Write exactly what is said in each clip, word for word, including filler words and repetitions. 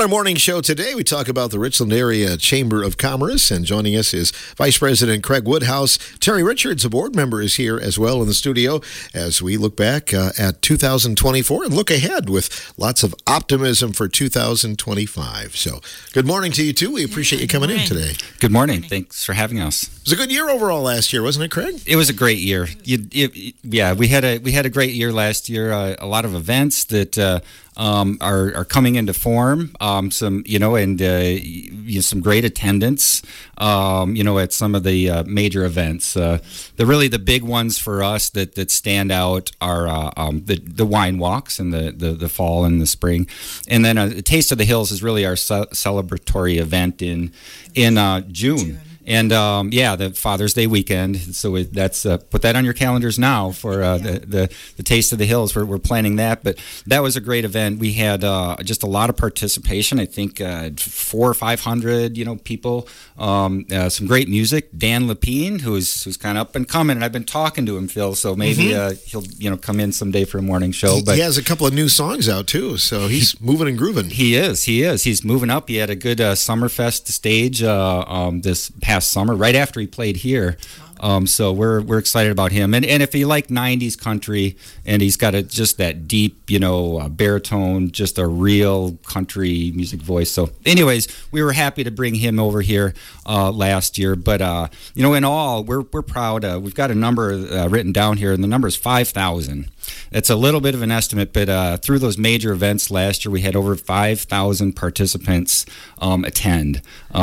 On our morning show today, we talk about the Richland Area Chamber of Commerce, and joining us is Vice President Craig Woodhouse. Terry Richards, a board member, is here as well in the studio as we look back uh, at two thousand twenty-four and look ahead with lots of optimism for two thousand twenty-five. So, good morning to you, too. We appreciate yeah, you coming in today. Good morning. Thanks for having us. It was a good year overall last year, wasn't it, Craig? It was a great year. You, you, yeah, we had a we had a great year last year. Uh, a lot of events that uh, um, are are coming into form. Um, some, you know, and uh, you know, some great attendance. Um, you know, at some of the uh, major events. Uh, the really the big ones for us that, that stand out are uh, um, the the wine walks in the, the, the fall and the spring, and then uh, Taste of the Hills is really our ce- celebratory event in in uh, June. June. And um, yeah, the Father's Day weekend. So it, that's uh, put that on your calendars now for uh, the, the the Taste of the Hills. We're, we're planning that, but that was a great event. We had uh, just a lot of participation. I think uh, four or five hundred, you know, people. Um, uh, some great music. Dan Lapine, who's who's kind of up and coming, and I've been talking to him, Phil. So maybe mm-hmm. uh, he'll you know come in someday for a morning show. He, but he has a couple of new songs out too, so he's he, moving and grooving. He is. He is. He's moving up. He had a good uh, Summerfest stage uh, um, this past summer, right after he played here. Um, so we're we're excited about him. And and if you like nineties country, and he's got a, just that deep, you know, uh, baritone, just a real country music voice. So anyways, we were happy to bring him over here uh, last year. But, uh, you know, in all, we're we're proud. Uh, we've got a number uh, written down here, and the number is five thousand. It's a little bit of an estimate, but uh, through those major events last year, we had over five thousand participants um, attend.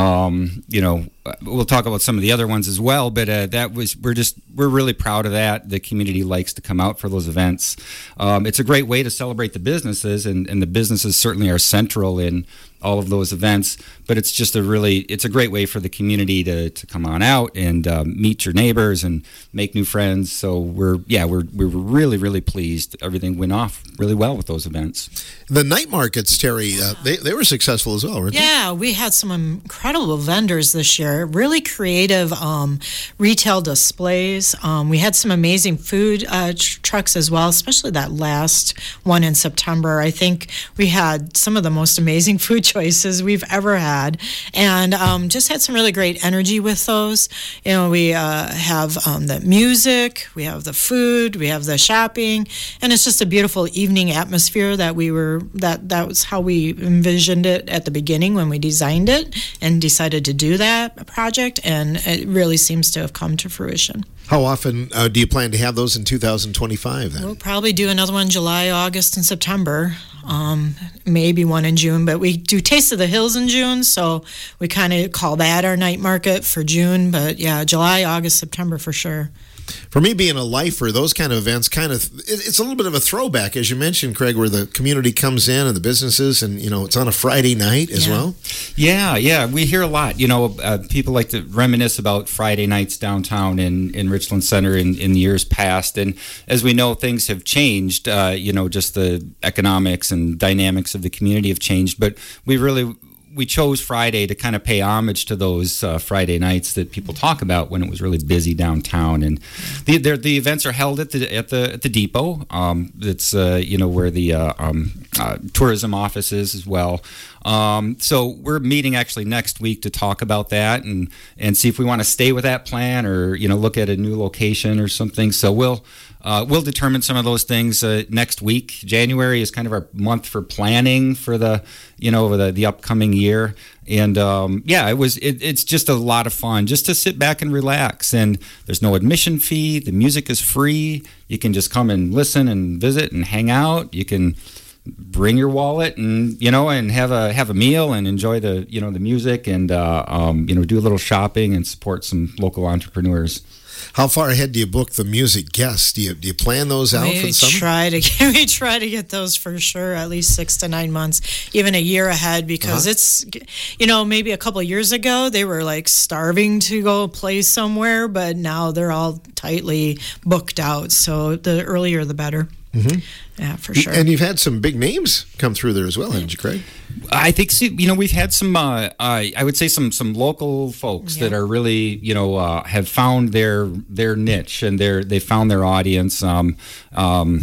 Um, you know, we'll talk about some of the other ones as well, but uh, that was we're just we're really proud of that. The community likes to come out for those events. Um, it's a great way to celebrate the businesses, and, and the businesses certainly are central in all of those events, but it's just a really, it's a great way for the community to, to come on out and um, meet your neighbors and make new friends. So we're, yeah, we're, we're really, really pleased. Everything went off really well with those events. The night markets, Terry, uh, they, they were successful as well, weren't yeah, they? Yeah, we had some incredible vendors this year, really creative um, retail displays. Um, we had some amazing food uh, tr- trucks as well, especially that last one in September. I think we had some of the most amazing food choices we've ever had, and um, just had some really great energy with those. You know, we uh, have um, the music, we have the food, we have the shopping, and it's just a beautiful evening atmosphere that we were, that, that was how we envisioned it at the beginning when we designed it and decided to do that project, and it really seems to have come to fruition. How often uh, do you plan to have those in two thousand twenty-five then? We'll probably do another one July, August, and September. Um, maybe one in June, but we do Taste of the Hills in June, so we kind of call that our night market for June. But yeah, July, August, September for sure. For me, being a lifer, those kind of events kind of, it's a little bit of a throwback, as you mentioned, Craig, where the community comes in and the businesses, and, you know, it's on a Friday night as yeah. well. Yeah, yeah. We hear a lot. You know, uh, people like to reminisce about Friday nights downtown in, in Richland Center in, in years past. And as we know, things have changed. Uh, you know, just the economics and dynamics of the community have changed. But we really... we chose Friday to kind of pay homage to those uh, Friday nights that people talk about when it was really busy downtown, and the the, the events are held at the at the at the depot. Um, it's uh, you know where the uh, um, uh, tourism office is as well. Um, so we're meeting actually next week to talk about that and and see if we want to stay with that plan or you know look at a new location or something. So we'll. Uh, we'll determine some of those things uh, next week. January is kind of our month for planning for the, you know, the, the upcoming year. And um, yeah, it was. It, it's just a lot of fun just to sit back and relax. And there's no admission fee. The music is free. You can just come and listen and visit and hang out. You can bring your wallet and you know and have a have a meal and enjoy the you know the music and uh, um, you know do a little shopping and support some local entrepreneurs. How far ahead do you book the music guests? Do you do you plan those out we for the summer? Try to get, we try to get those for sure, at least six to nine months, even a year ahead, because uh-huh. it's, you know, maybe a couple of years ago they were like starving to go play somewhere, but now they're all tightly booked out. So the earlier the better. Mm-hmm. Yeah, for sure. And you've had some big names come through there as well, haven't you, Craig? I think, you know, we've had some, uh, uh, I would say some some local folks yeah. that are really, you know, uh, have found their their niche and their they found their audience. Um, um,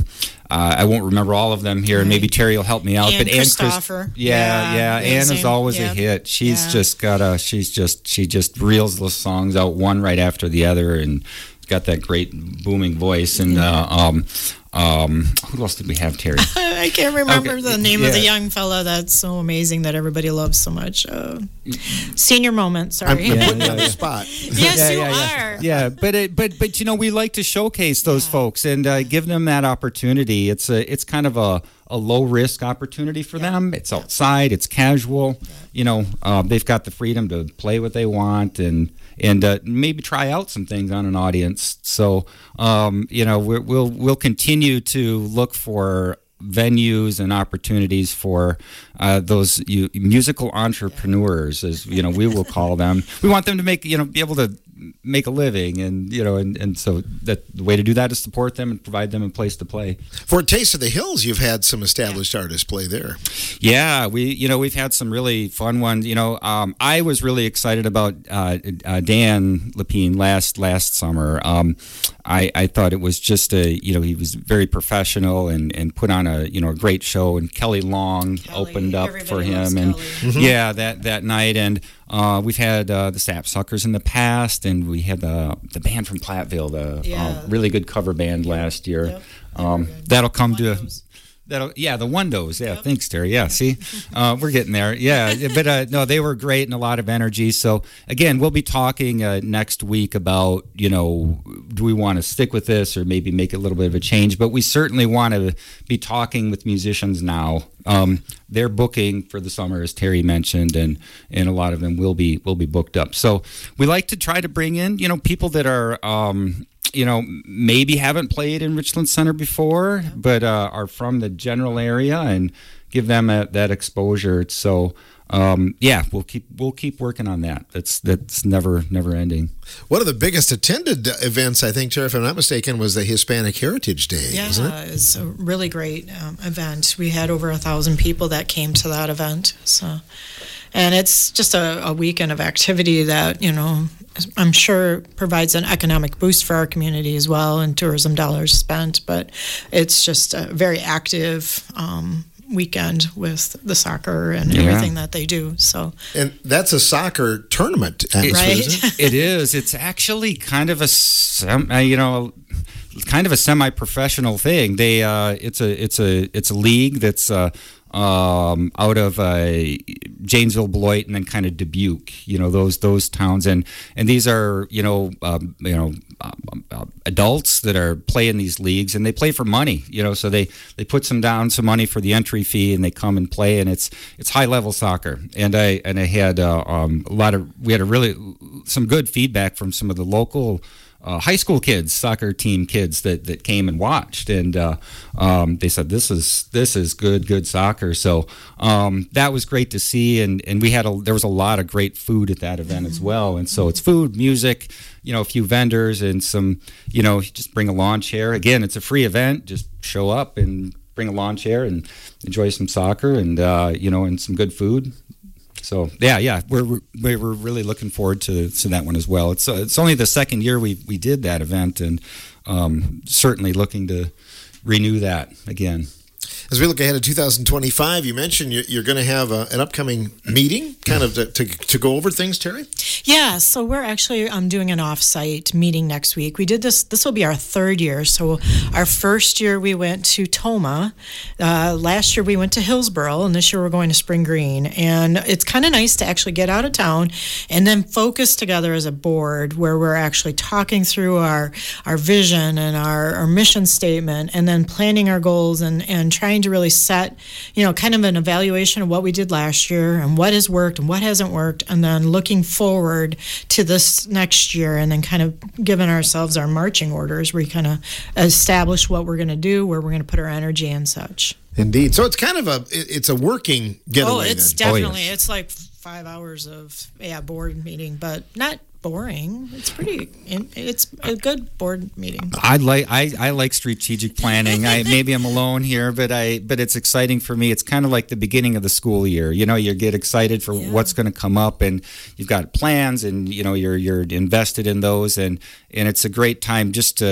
uh, I won't remember all of them here, and maybe Terry will help me out. Ann but Ann Christopher. Chris, yeah, yeah, yeah, Ann is same, always yeah. a hit. She's Yeah. just got a, she's just, she just reels those songs out one right after the other, and got that great booming voice. And uh, um, um, who else did we have, Terry? I can't remember Okay, the name of the yeah. young fella that's so amazing that everybody loves so much. Uh, senior moment, I'm, I'm sorry. Yeah, putting you yeah, on the yeah. spot. Yes, Yeah, you yeah, yeah. are. Yeah, but it, but but you know, we like to showcase those folks and uh, give them that opportunity. It's a it's kind of a, a low risk opportunity for them. It's outside. It's casual. You know, uh, they've got the freedom to play what they want and and uh, maybe try out some things on an audience. So um, you know, we're, we'll we'll continue to look for venues and opportunities for uh, those you, musical entrepreneurs, as you know, we will call them. We want them to make, you know, be able to make a living, and you know, and, and so that the way to do that is support them and provide them a place to play. For Taste of the Hills, you've had some established artists play there. Yeah, we you know we've had some really fun ones. You know, um, I was really excited about uh, uh, Dan Lepine last last summer. Um, I, I thought it was just a you know he was very professional and, and put on a you know a great show, and Kelly Long Kelly, opened up for everybody loves him, and Kelly. yeah that that night, and uh, we've had uh, the Sapsuckers in the past, and we had the the band from Platteville, the Yeah. uh, really good cover band last year. Yep, they were Um, good. that'll come to. Windows. That'll, yeah, the Windows. Yeah, thanks, Terry. Yeah, see, uh, we're getting there. Yeah, but uh, no, they were great and a lot of energy. So again, we'll be talking uh, next week about, you know, do we want to stick with this or maybe make a little bit of a change? But we certainly want to be talking with musicians now. Um, they're booking for the summer, as Terry mentioned, and and a lot of them will be will be booked up. So we like to try to bring in, you know, people that are. Um, you know, maybe haven't played in Richland Center before, but uh, are from the general area, and give them a, that exposure. So, um, yeah, we'll keep we'll keep working on that. That's that's never never ending. One of the biggest attended events, I think, Terry, if I'm not mistaken, was the Hispanic Heritage Day, Yeah, wasn't it? it's a really great um, event. We had over a thousand people that came to that event. So, and it's just a, a weekend of activity that, you know, I'm sure provides an economic boost for our community as well, and tourism dollars spent. But it's just a very active um, weekend with the soccer and Yeah. everything that they do. So, And that's a soccer tournament atmosphere, Right. isn't it? It is. It's actually kind of a sem- uh, you know, kind of a semi-professional thing. They uh, it's a it's a it's a league that's uh, um, out of uh, Janesville, Beloit, and then kind of Dubuque. You know, those those towns, and and these are you know um, you know um, uh, adults that are playing these leagues, and they play for money. You know, so they they put some down some money for the entry fee, and they come and play, and it's it's high level soccer. And I and I had uh, um, a lot of we had a really some good feedback from some of the local. Uh, high school kids, soccer team kids that, that came and watched, and uh, um, they said this is this is good good soccer. So um, that was great to see, and, and we had a there was a lot of great food at that event as well. And so it's food, music, you know, a few vendors, and some you know just bring a lawn chair. Again, it's a free event. Just show up and bring a lawn chair and enjoy some soccer, and uh, you know, and some good food. So yeah, yeah, we're we're we're really looking forward to, to that one as well. It's uh, it's only the second year we we did that event, and um, certainly looking to renew that again. As we look ahead to two thousand twenty-five, you mentioned you're, you're going to have a, an upcoming meeting, kind of to, to, to go over things, Terry? yeah, so we're actually um, doing an off-site meeting next week. We did this, this will be our third year. So our first year we went to Toma. Uh, last year we went to Hillsboro, and this year we're going to Spring Green. And it's kind of nice to actually get out of town and then focus together as a board, where we're actually talking through our, our vision and our, our mission statement, and then planning our goals and, and trying to really set, you know, kind of an evaluation of what we did last year and what has worked and what hasn't worked, and then looking forward to this next year, and then kind of giving ourselves our marching orders. We kind of establish what we're going to do, where we're going to put our energy and such. Indeed. So it's kind of a it- it's a working getaway. Oh, it's then. definitely, yes. it's like five hours of, yeah, board meeting, but not boring. It's pretty, it's a good board meeting. I like I, I like strategic planning. I maybe I'm alone here, but I but it's exciting for me. It's kind of like the beginning of the school year. You know, you get excited for Yeah. what's going to come up, and you've got plans, and you know you're you're invested in those, and and it's a great time just to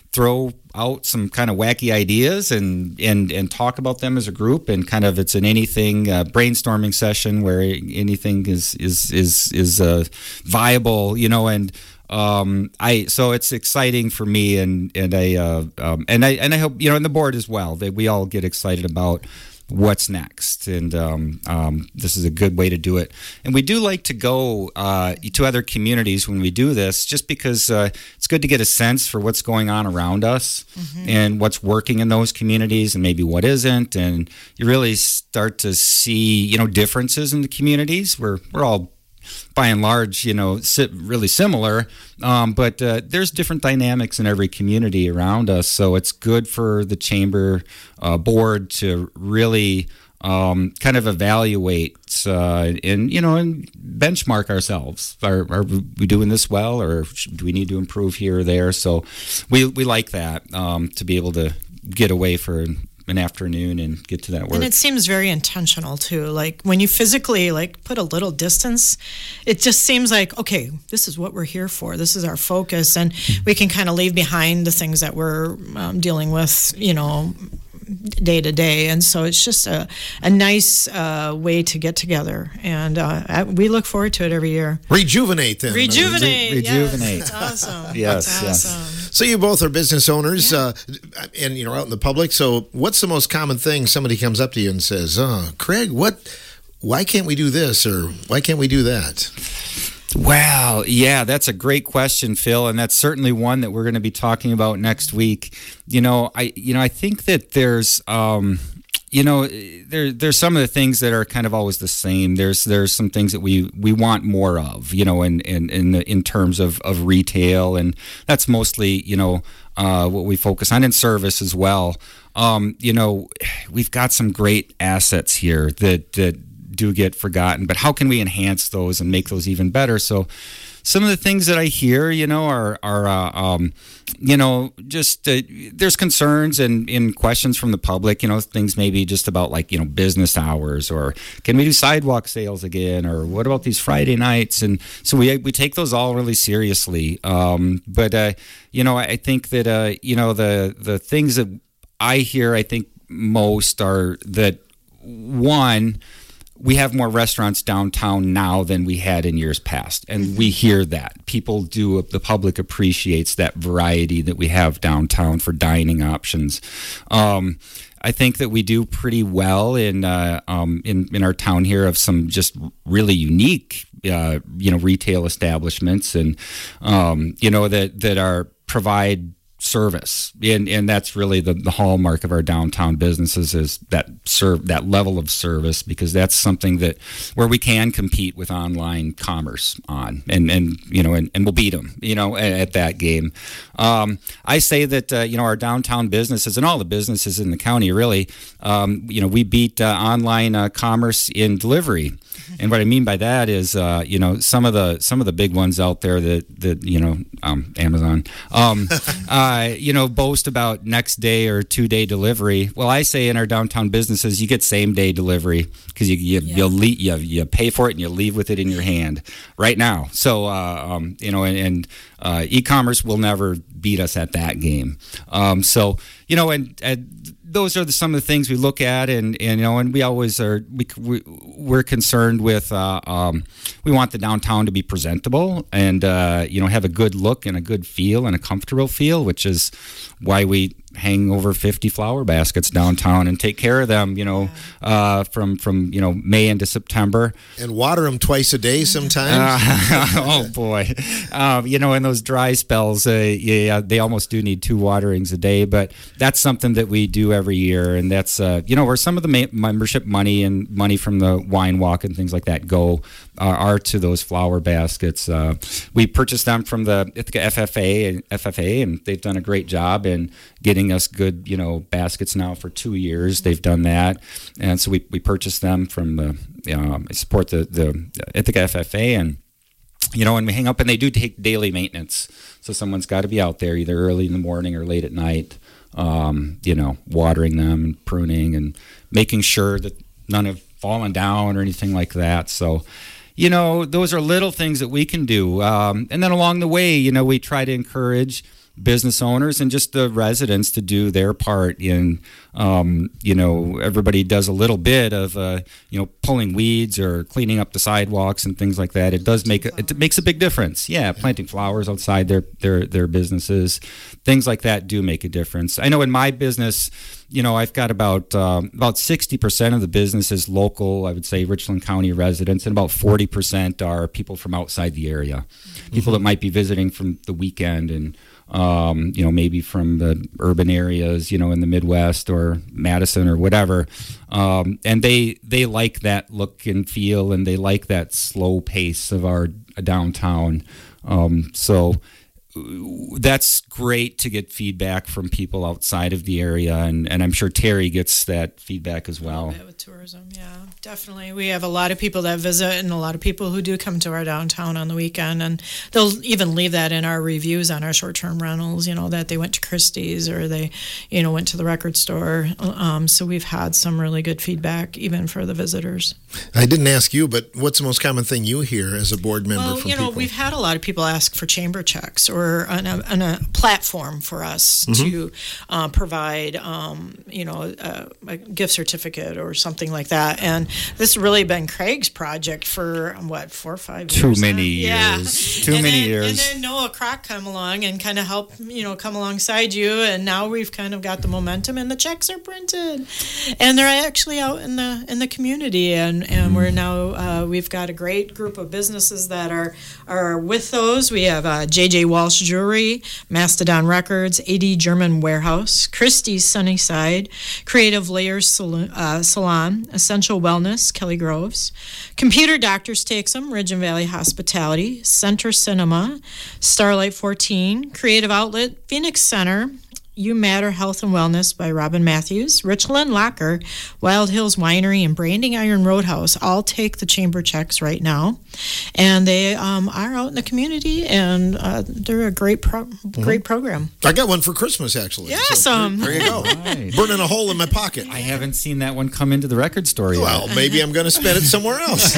throw out some kind of wacky ideas and, and, and talk about them as a group, and kind of it's an anything uh, brainstorming session where anything is is is is uh, viable, you know, and um, I so it's exciting for me, and and I uh, um, and I and I hope, you know, and the board as well, that we all get excited about what's next, and um, um, this is a good way to do it. And we do like to go uh, to other communities when we do this, just because uh, it's good to get a sense for what's going on around us, mm-hmm. and what's working in those communities, and maybe what isn't. And you really start to see, you know, differences in the communities. We're we're all, by and large, you know, really similar, um, but uh, there's different dynamics in every community around us. So it's good for the chamber uh, board to really um, kind of evaluate uh, and, you know, and benchmark ourselves. Are, are we doing this well, or do we need to improve here or there? So we we like that, um, to be able to get away for an afternoon and get to that work. And it seems very intentional too. Like when you physically like put a little distance, it just seems like, okay, this is what we're here for. This is our focus, and we can kind of leave behind the things that we're um, dealing with, you know, day to day. And so it's just a, a nice uh, way to get together, and uh, we look forward to it every year. Rejuvenate then. Rejuvenate. Re- rejuvenate. Yes, that's awesome. Yes, that's yes. awesome. So you both are business owners, Yeah. uh, and you know, out in the public. So what's the most common thing somebody comes up to you and says, "Oh, Craig, what? Why can't we do this, or why can't we do that?" Wow. Yeah, that's a great question, Phil, and that's certainly one that we're going to be talking about next week. You know, I you know, I think that there's um you know, there there's some of the things that are kind of always the same. There's there's some things that we, we want more of, you know, in in in, in terms of, of retail, and that's mostly, you know, uh, what we focus on in service as well. Um, you know, we've got some great assets here that that do get forgotten, but how can we enhance those and make those even better? So some of the things that I hear, you know, are, are uh, um, you know, just uh, there's concerns and, and questions from the public, you know, things maybe just about like, you know, business hours, or can we do sidewalk sales again, or what about these Friday nights? And so we we take those all really seriously. Um, but, uh, you know, I think that, uh, you know, the, the things that I hear, I think most are that, one, we have more restaurants downtown now than we had in years past. And mm-hmm. we hear that. People do, the public appreciates that variety that we have downtown for dining options. Um, I think that we do pretty well in, uh, um, in in our town here of some just really unique, uh, you know, retail establishments, and um, you know that that are provide service, and and that's really the, the hallmark of our downtown businesses, is that serve that level of service, because that's something that where we can compete with online commerce on, and and you know and, and we'll beat them, you know, at, at that game. Um, I say that uh, you know our downtown businesses and all the businesses in the county really, um, you know, we beat uh, online uh, commerce in delivery. And what I mean by that is, uh, you know, some of the some of the big ones out there that that you know, um, Amazon, um, uh, you know, boast about next day or two day delivery. Well, I say in our downtown businesses, you get same day delivery, because you you Yeah. you'll leave, you you pay for it and you leave with it in your hand right now. So uh, um, you know, and, and uh, e-commerce will never beat us at that game. Um, so you know, and. and those are the, some of the things we look at, and, and you know, and we always are. We, we we're concerned with. Uh, um, we want the downtown to be presentable, and uh, you know, have a good look and a good feel and a comfortable feel, which is why we hang over fifty flower baskets downtown and take care of them. You know, uh, from from you know May into September, and water them twice a day sometimes. Uh, oh boy, um, you know, in those dry spells, uh, yeah, they almost do need two waterings a day. But that's something that we do every year, and that's uh, you know where some of the ma- membership money and money from the wine walk and things like that go uh, are to those flower baskets. Uh, we purchased them from the Ithaca F F A and F F A, and they've done a great job in getting us good, you know, baskets now for two years. They've done that, and so we we purchased them from the um, support the the Ithaca F F A, and you know, and we hang up, and they do take daily maintenance. So someone's got to be out there either early in the morning or late at night. Um, you know, watering them and pruning and making sure that none have fallen down or anything like that. So, you know, those are little things that we can do. Um, and then along the way, you know, we try to encourage business owners and just the residents to do their part in, um, you know, everybody does a little bit of, uh, you know, pulling weeds or cleaning up the sidewalks and things like that. It does make a, it makes a big difference. Yeah, planting flowers outside their their their businesses, things like that do make a difference. I know in my business, you know, I've got about um, about sixty percent of the business is local, I would say Richland County residents, and about forty percent are people from outside the area, mm-hmm. people that might be visiting from the weekend and, um, you know, maybe from the urban areas, you know, in the Midwest or Madison or whatever. Um, and they they like that look and feel, and they like that slow pace of our downtown. Um, so that's great to get feedback from people outside of the area, and, and I'm sure Terry gets that feedback as well. With tourism, yeah, definitely. We have a lot of people that visit and a lot of people who do come to our downtown on the weekend, and they'll even leave that in our reviews on our short-term rentals, you know, that they went to Christie's or they, you know, went to the record store. Um, so we've had some really good feedback even for the visitors. I didn't ask you, but what's the most common thing you hear as a board member well, from you know, people? We've had a lot of people ask for chamber checks or on a, on a platform for us mm-hmm. to uh, provide, um, you know, a, a gift certificate or something like that. And this has really been Craig's project for, what, four or five Too years? many now? years. Yeah. Too and many then, years. And then Noah Kroc come along and kind of help, you know, come alongside you. And now we've kind of got the momentum and the checks are printed. And they're actually out in the in the community. And, and mm. we're now, uh, we've got a great group of businesses that are, are with those. We have uh, J J Walsh Jewelry, Mastodon Records, A D German Warehouse, Christie's Sunnyside, Creative Layers Salon, uh, Salon, Essential Wellness, Kelly Groves, Computer Doctors Takes 'em, Ridge and Valley Hospitality, Center Cinema, Starlight fourteen, Creative Outlet, Phoenix Center, You Matter Health and Wellness by Robin Matthews, Richland Locker, Wild Hills Winery, and Branding Iron Roadhouse all take the chamber checks right now. And they um, are out in the community, and uh, they're a great pro- great mm-hmm. program. I got one for Christmas, actually. Yeah, so um, there you go. Right. Burning a hole in my pocket. I haven't seen that one come into the record store yet. Well, maybe I'm going to spend it somewhere else.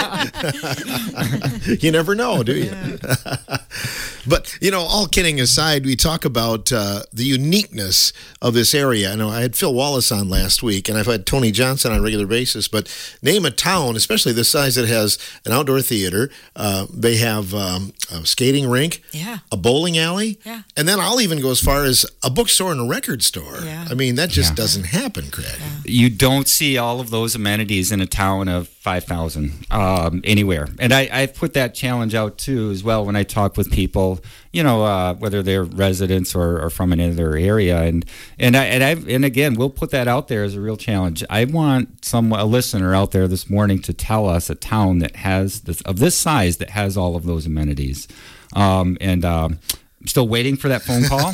You never know, do you? Yeah. But, you know, all kidding aside, we talk about uh, the uniqueness of this area. I know I had Phil Wallace on last week, and I've had Tony Johnson on a regular basis, but name a town, especially this size, that has an outdoor theater. Uh, they have um, a skating rink, yeah. a bowling alley, yeah. and then I'll even go as far as a bookstore and a record store. Yeah. I mean, that just yeah. doesn't happen, Craig. Yeah. You don't see all of those amenities in a town of five thousand um, anywhere. And I, I've put that challenge out, too, as well, when I talk with people, you know, uh, whether they're residents or, or from another area. And and I, and I and again, we'll put that out there as a real challenge. I want some a listener out there this morning to tell us a town that has this of this size that has all of those amenities. Um, and um, I'm still waiting for that phone call.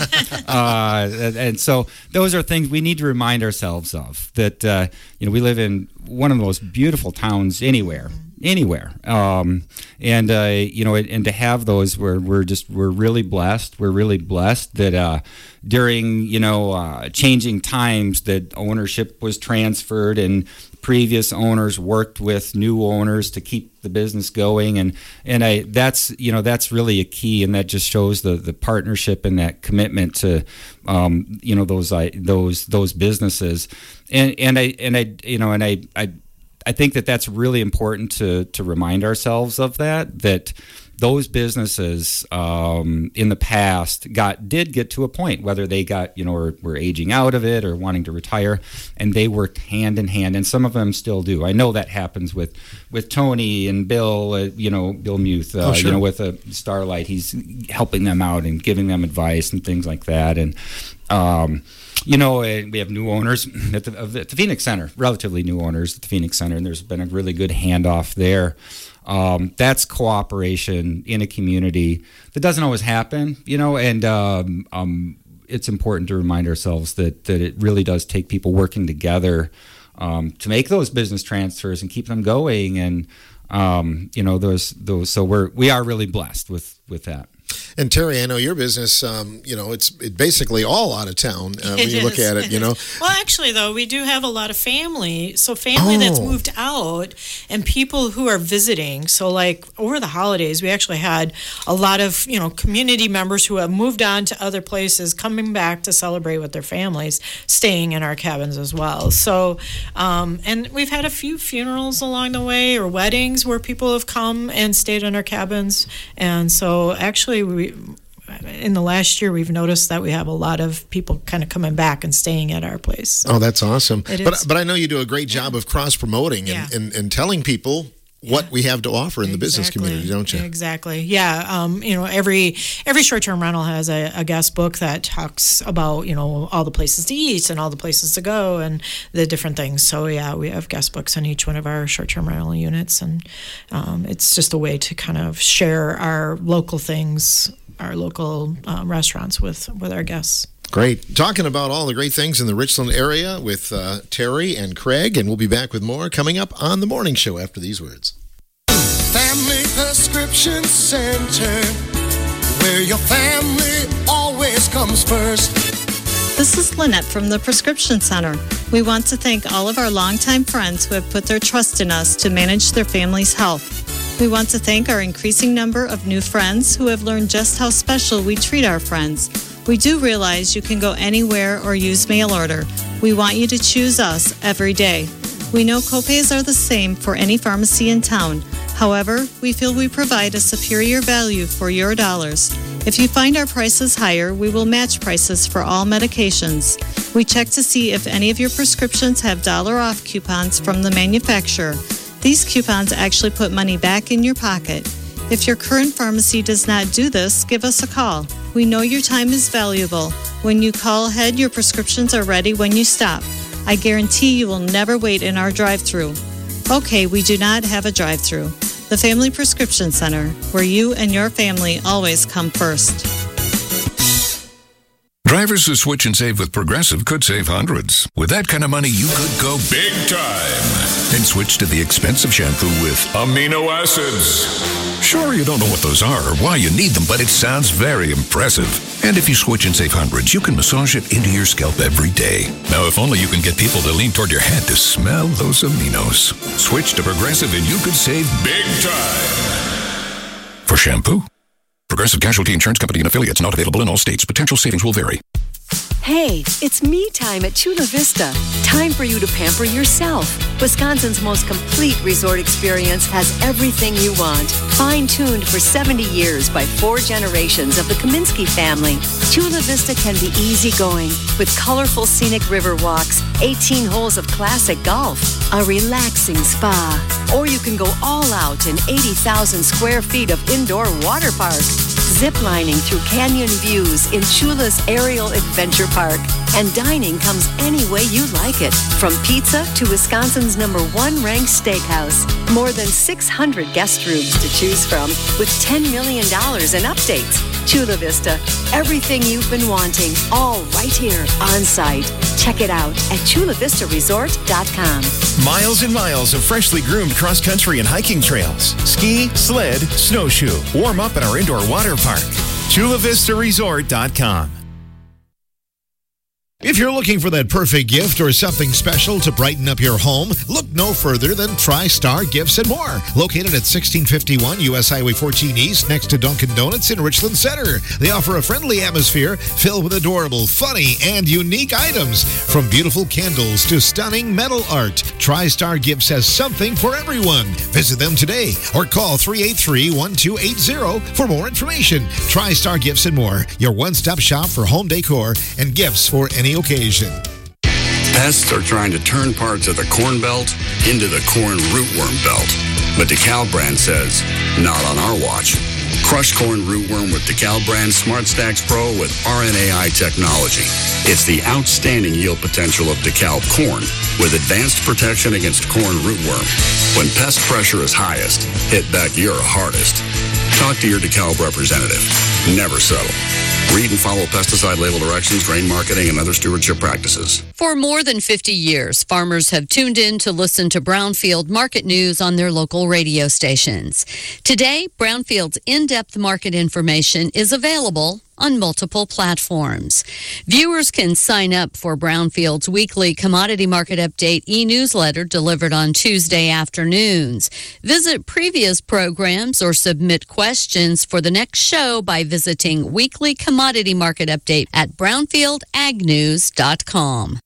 uh, and, and so those are things we need to remind ourselves of, that, uh, you know, we live in one of the most beautiful towns anywhere. Anywhere, um, and uh, you know, and to have those, we're we're just we're really blessed. We're really blessed that uh, during you know uh, changing times, that ownership was transferred, and previous owners worked with new owners to keep the business going, and and I that's you know that's really a key, and that just shows the the partnership and that commitment to um, you know those I, those those businesses, and and I and I you know and I I. I think that that's really important to to remind ourselves of that, that those businesses um, in the past got did get to a point, whether they got, you know, were, were aging out of it or wanting to retire, and they worked hand in hand, and some of them still do. I know that happens with, with Tony and Bill, uh, you know, Bill Muth, uh, oh, sure. you know, with a Starlight. He's helping them out and giving them advice and things like that. And, um, you know, we have new owners at the, at the Phoenix Center, relatively new owners at the Phoenix Center, and there's been a really good handoff there. Um, that's cooperation in a community that doesn't always happen, you know, and um, um, it's important to remind ourselves that that it really does take people working together um, to make those business transfers and keep them going, and um, you know, those those. So we're we are really blessed with with that. And Terry, I know your business, um, you know, it's it basically all out of town uh, when you look at it, you know. Well, actually, though, we do have a lot of family. So family oh. that's moved out and people who are visiting. So like over the holidays, we actually had a lot of, you know, community members who have moved on to other places, coming back to celebrate with their families, staying in our cabins as well. So, um, and we've had a few funerals along the way or weddings where people have come and stayed in our cabins. And so actually we in the last year we've noticed that we have a lot of people kind of coming back and staying at our place. So oh, that's awesome. It but is. but I know you do a great job yeah. of cross-promoting and, yeah. and, and telling people what yeah. we have to offer in the business Exactly. community, don't you? Exactly. Yeah. Um, you know, every every short-term rental has a, a guest book that talks about, you know, all the places to eat and all the places to go and the different things. So, yeah, we have guest books on each one of our short-term rental units. And um, it's just a way to kind of share our local things, our local uh, restaurants with, with our guests. Great. Talking about all the great things in the Richland area with uh, Terry and Craig, and we'll be back with more coming up on The Morning Show after these words. Family Prescription Center, where your family always comes first. This is Lynette from the Prescription Center. We want to thank all of our longtime friends who have put their trust in us to manage their family's health. We want to thank our increasing number of new friends who have learned just how special we treat our friends. We do realize you can go anywhere or use mail order. We want you to choose us every day. We know copays are the same for any pharmacy in town. However, we feel we provide a superior value for your dollars. If you find our prices higher, we will match prices for all medications. We check to see if any of your prescriptions have dollar off coupons from the manufacturer. These coupons actually put money back in your pocket. If your current pharmacy does not do this, give us a call. We know your time is valuable. When you call ahead, your prescriptions are ready when you stop. I guarantee you will never wait in our drive-thru. Okay, we do not have a drive-thru. The Family Prescription Center, where you and your family always come first. Drivers who switch and save with Progressive could save hundreds. With that kind of money, you could go big time and switch to the expensive shampoo with amino acids. Sure, you don't know what those are or why you need them, but it sounds very impressive. And if you switch and save hundreds, you can massage it into your scalp every day. Now, if only you can get people to lean toward your head to smell those aminos. Switch to Progressive and you could save big time. For shampoo, Progressive Casualty Insurance Company and affiliates, not available in all states. Potential savings will vary. Hey, it's me time at Chula Vista. Time for you to pamper yourself. Wisconsin's most complete resort experience has everything you want. Fine-tuned for seventy years by four generations of the Kaminsky family. Chula Vista can be easygoing with colorful scenic river walks, eighteen holes of classic golf, a relaxing spa. Or you can go all out in eighty thousand square feet of indoor water park. Ziplining through canyon views in Chula's Aerial Adventure Park. And dining comes any way you like it. From pizza to Wisconsin's number one ranked steakhouse. More than six hundred guest rooms to choose from with ten million dollars in updates. Chula Vista, everything you've been wanting, all right here on site. Check it out at chula vista resort dot com. Miles and miles of freshly groomed cross-country and hiking trails. Ski, sled, snowshoe. Warm up at our indoor water park. chula vista resort dot com. If you're looking for that perfect gift or something special to brighten up your home, look no further than TriStar Gifts and More. Located at sixteen fifty-one U S Highway fourteen East next to Dunkin' Donuts in Richland Center. They offer a friendly atmosphere filled with adorable, funny, and unique items. From beautiful candles to stunning metal art, TriStar Gifts has something for everyone. Visit them today or call three eight three, one two eight zero for more information. TriStar Gifts and More, your one-stop shop for home decor and gifts for any occasion. Pests are trying to turn parts of the corn belt into the corn rootworm belt. But DeKalb brand says, not on our watch. Crush corn rootworm with DeKalb brand Smart Stacks Pro with R N A I technology. It's the outstanding yield potential of DeKalb corn with advanced protection against corn rootworm. When pest pressure is highest, hit back your hardest. Talk to your DeKalb representative. Never settle. Read and follow pesticide label directions, grain marketing, and other stewardship practices. For more than fifty years, farmers have tuned in to listen to Brownfield market news on their local radio stations. Today, Brownfield's in-depth market information is available on multiple platforms. Viewers can sign up for Brownfield's weekly commodity market update e-newsletter delivered on Tuesday afternoons. Visit previous programs or submit questions for the next show by visiting Weekly Commodity Market Update at brownfield ag news dot com.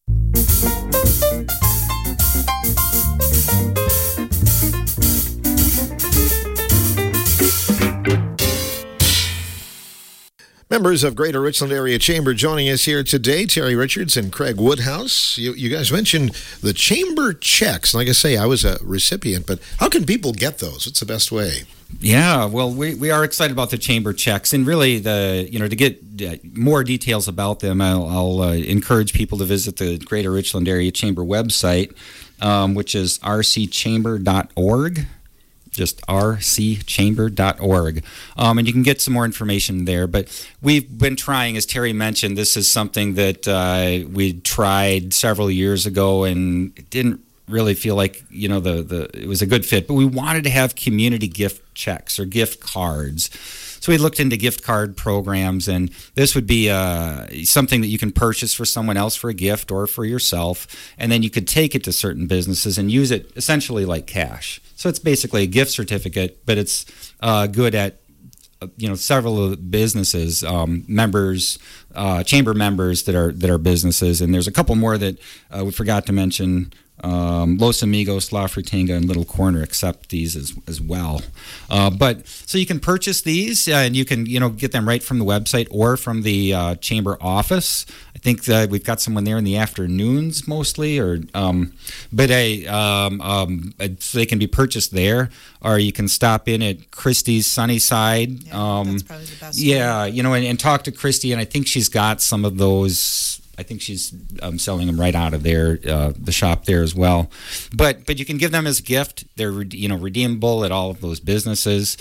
Members of Greater Richland Area Chamber joining us here today, Terry Richards and Craig Woodhouse. You, you guys mentioned the chamber checks. Like I say, I was a recipient, but how can people get those? What's the best way? Yeah, well, we, we are excited about the chamber checks, and really, the you know to get uh, more details about them, I'll, I'll uh, encourage people to visit the Greater Richland Area Chamber website, um, which is r c chamber dot org. Just r c chamber dot org. Um, and you can get some more information there. But we've been trying, as Terry mentioned, this is something that uh, we tried several years ago and it didn't really feel like, you know, the, the it was a good fit. But we wanted to have community gift checks or gift cards. So we looked into gift card programs, and this would be uh, something that you can purchase for someone else for a gift or for yourself, and then you could take it to certain businesses and use it essentially like cash. So it's basically a gift certificate, but it's uh, good at uh, you know several of the businesses, um, members, uh, chamber members that are that are businesses, and there's a couple more that uh, we forgot to mention. Um, Los Amigos, La Frutinga, and Little Corner accept these as as well. Uh, but so you can purchase these, uh, and you can you know get them right from the website or from the uh, chamber office. I think that we've got someone there in the afternoons mostly, or um, but a um, um, so they can be purchased there, or you can stop in at Christie's Sunnyside. Yeah, um, that's probably the best. Yeah, you know, and, and talk to Christy, and I think she's got some of those. I think she's um, selling them right out of there, uh, the shop there as well. But but you can give them as a gift. They're you know redeemable at all of those businesses.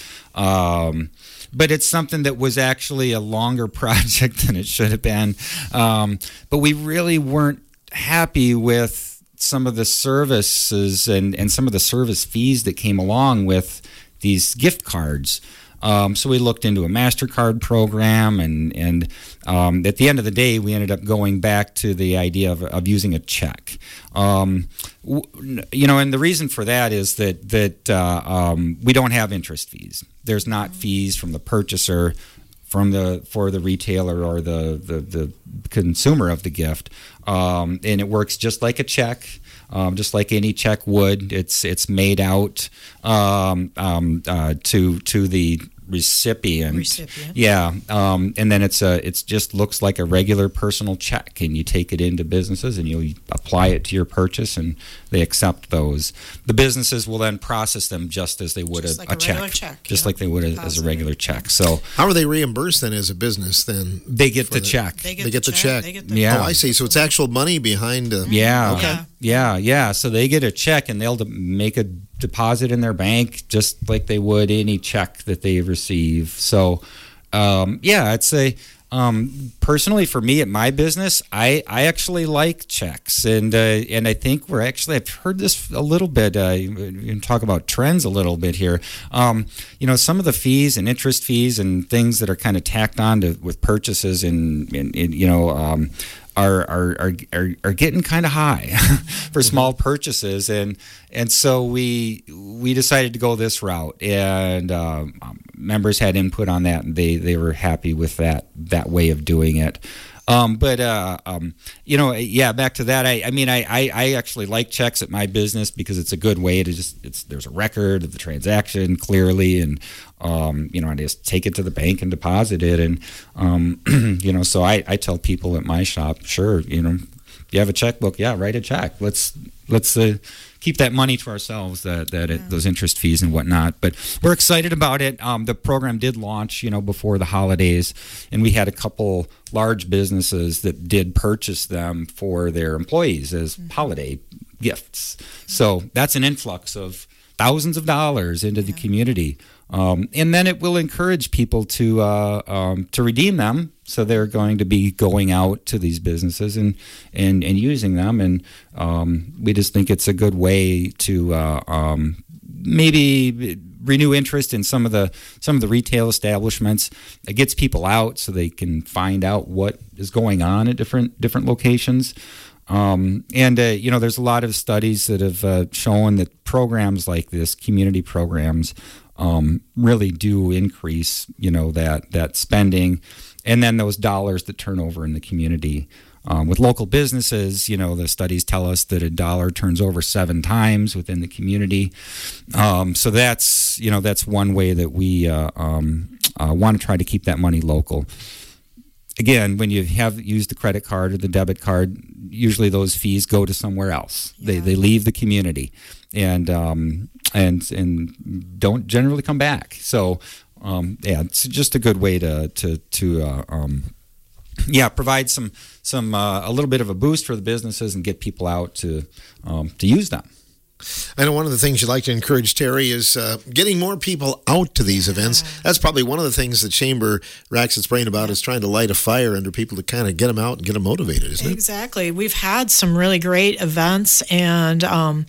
Um, but it's something that was actually a longer project than it should have been. Um, but we really weren't happy with some of the services and, and some of the service fees that came along with these gift cards. Um, so we looked into a MasterCard program, and and um, at the end of the day, we ended up going back to the idea of, of using a check. Um, w- you know, and the reason for that is that that uh, um, we don't have interest fees. There's not fees from the purchaser, from the for the retailer or the the, the consumer of the gift, um, and it works just like a check. Um, just like any check would, it's it's made out um, um, uh, to to the recipient. Recipient. Yeah, um, and then it's a it's just looks like a regular personal check, and you take it into businesses and you apply it to your purchase, and they accept those. The businesses will then process them just as they would Just a, like a a regular check, check, just yeah. like they would a, as a Deposit regular it. check. So How are they reimbursed then as a business then? they get For the the- check. They get, They get the check. They get the Yeah. Oh, I see. So it's actual money behind. Uh, Yeah. Okay. Yeah, yeah. So they get a check and they'll de- make a deposit in their bank just like they would any check that they receive. So, um, yeah, I'd say um, personally for me at my business, I, I actually like checks, and uh, and I think we're actually I've heard this a little bit. Uh, we can talk about trends a little bit here. Um, you know, some of the fees and interest fees and things that are kind of tacked on to with purchases and, and, and you know. Um, Are, are are are getting kind of high for small purchases, and and so we we decided to go this route, and um, members had input on that, and they, they were happy with that that way of doing it. Um, but uh, um, you know, yeah, back to that. I, I mean, I, I, I actually like checks at my business because it's a good way to just it's there's a record of the transaction clearly, and um, you know, I just take it to the bank and deposit it, and um, you know, so I, I tell people at my shop, sure, you know, if you have a checkbook, yeah, write a check. Let's let's uh, keep that money to ourselves, that that it, those interest fees and whatnot. But we're excited about it. Um, the program did launch, you know, before the holidays, and we had a couple large businesses that did purchase them for their employees as mm-hmm. holiday gifts. So that's an influx of thousands of dollars into yeah. the community. Um, and then it will encourage people to uh, um, to redeem them So they're going to be going out to these businesses and and, and using them, and um, we just think it's a good way to uh, um, maybe renew interest in some of the some of the retail establishments. It gets people out so they can find out what is going on at different different locations. Um, and, uh, you know, there's a lot of studies that have uh, shown that programs like this, community programs, um, really do increase, you know, that, that spending and then those dollars that turn over in the community. Um, with local businesses, you know, the studies tell us that a dollar turns over seven times within the community. Um, so that's, you know, that's one way that we uh, um, uh, want to try to keep that money local. Again, when you have used the credit card or the debit card, usually those fees go to somewhere else. Yeah. They they leave the community, and um, and and don't generally come back. So um, yeah, it's just a good way to to to uh, um, yeah provide some some uh, a little bit of a boost for the businesses and get people out to um, to use them. I know one of the things you'd like to encourage, Terry, is uh, getting more people out to these events. That's probably one of the things the Chamber racks its brain about, is trying to light a fire under people to kind of get them out and get them motivated, isn't it? Exactly. We've had some really great events, and um,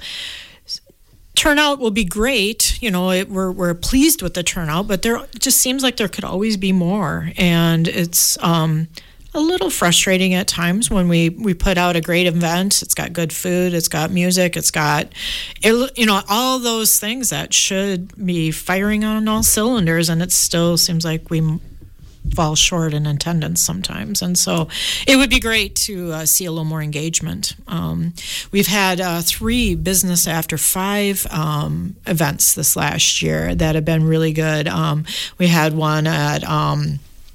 turnout will be great. You know, it, we're we're pleased with the turnout, but there it just seems like there could always be more, and it's um, a little frustrating at times when we, we put out a great event. It's got good food, it's got music, it's got, it, you know, all those things that should be firing on all cylinders, and it still seems like we fall short in attendance sometimes. And so it would be great to uh, see a little more engagement. Um, we've had uh, three Business After Five um, events this last year that have been really good. Um, we had one at um,